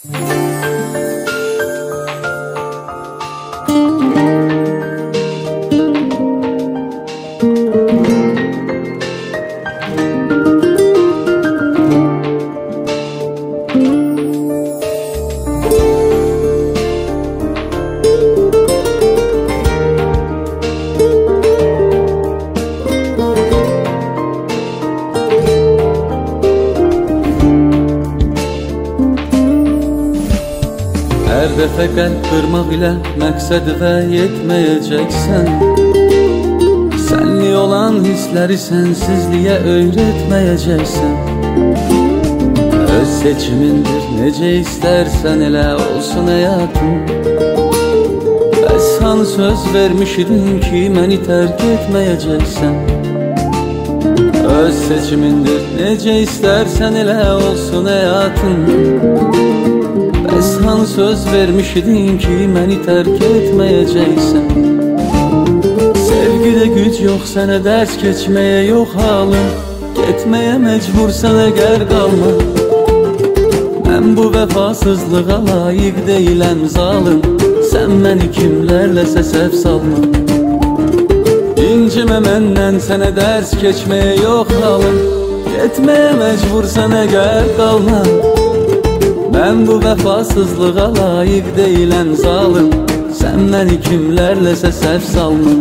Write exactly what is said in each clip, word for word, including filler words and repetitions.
Hər dəfə qəlb qırmaq ilə məqsədivə yetməyəcəksən. Sənli olan hissləri sənsizliyə öyrətməyəcəksən. Öz seçimindir, necə istərsən elə olsun həyatın. Bəs hanı söz vermişdin ki, məni tərk etməyəcəksən. Öz seçimindir, necə istərsən elə olsun həyatın. Bəs hanı söz vermişdin ki, məni tərk etməyəcəksən. Sevgidə güc yox, sənə dərs keçməyə yox halım. Getməyə məcbursan əgər qalma. Mən bu vəfasızlığa layiq deyiləm zalım. Sən məni kimlərləsə səhv salma. İncimə məndən, sənə dərs keçməyə yox halım. Getməyə məcbursan əgər qalma. Mən bu vəfasızlığa layiq deyiləm zalım. Sən məni kimlərləsə səhv salma.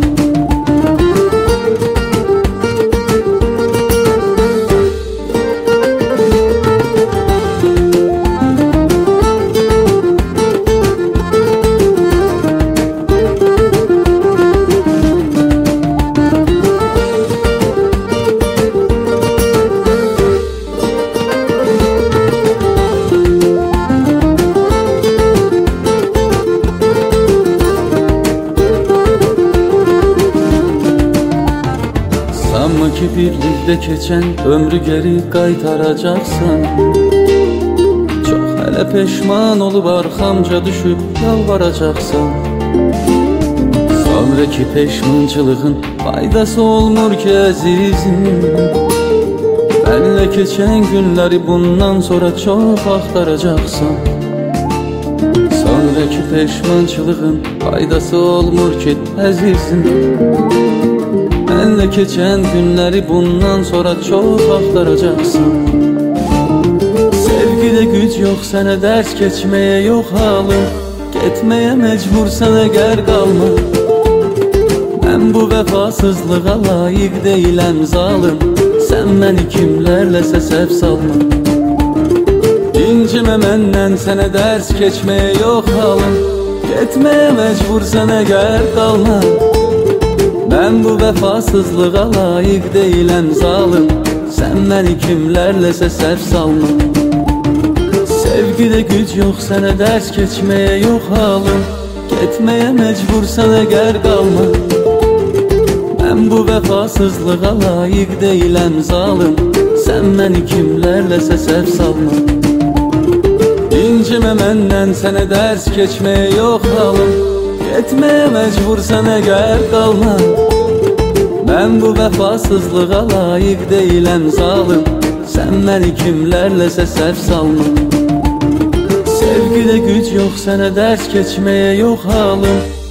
Sanma ki birlikdə keçən ömrü geri qaytaracaqsan. Çox hələ peşman olub arxamca düşüb yalvaracaqsan. Sonraki peşmançılığın faydası olmur ki əzizim. Benlə keçən günləri bundan sonra çox axtaracaqsan. Sonraki peşmançılığın faydası olmur ki əzizim. Benlə keçən günləri bundan sonra çox axtaracaqsan. Sevgidə güc yox, sənə dərs keçməyə yox halım. Getməyə məcbursan əgər qalma. Mən bu vəfasızlığa layiq deyiləm zalım. Sən məni kimlərləsə səhv salma. İncimə məndən, sənə dərs keçməyə yox halım. Getməyə məcbursan əgər qalma. Mən bu vəfasızlığa layiq deyiləm zalım. Sən məni kimlərləsə səhv salma. Sevgidə güc yox, sənə dərs keçməyə yox halım. Getməyə məcbursan əgər qalma. Mən bu vəfasızlığa layiq deyiləm zalım. Sən məni kimlərləsə səhv salma. İncimə məndən, sənə dərs keçməyə yox halım. Getməyə məcbursan əgər qalma. Mən bu vəfasızlığa layiq deyiləm zalım. Sən məni kimlərləsə səhv salma. Sevgidə güc yox, sənə dərs keçməyə yox halım.